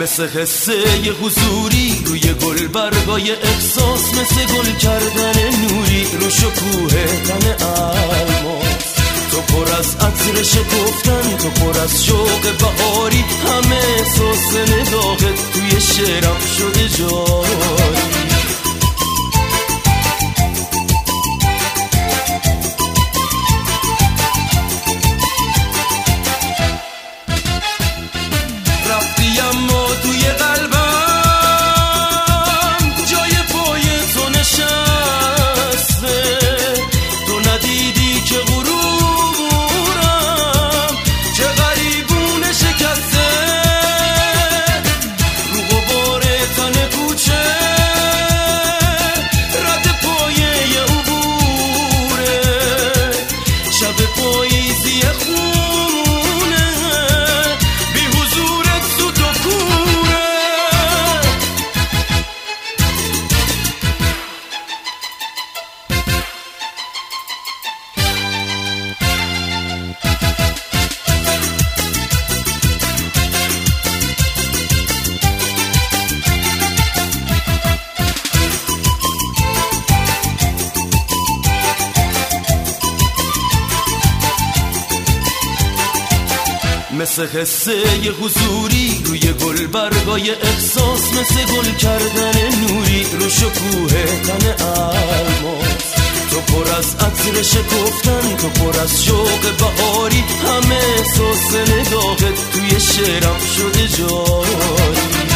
مثل حسه یه حضوری روی گل برگای احساس، مثل گل کردن نوری رو شکوه تن الماس. تو پر از عطر شکفتن، تو پر از شوق بهاری، همه احساس نگاهت توی شعرم شده جاری. مثل حسه یه حضوری روی گل برگای احساس، مثل گل کردن نوری رو شکوه تن الماس. تو پر از عطر شکفتن، تو پر از شوق بهاری، همه احساس نگاهت توی شعرم شده جاری.